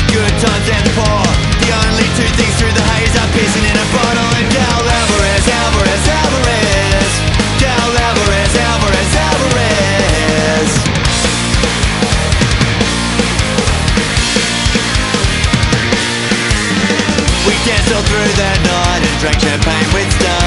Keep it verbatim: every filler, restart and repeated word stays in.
good times and the poor. The only two things through the haze are pissing in a bottle. And Gal Alvarez, Alvarez, Alvarez, Gal Alvarez, Alvarez, Alvarez. We danced all through the night and drank champagne with stars.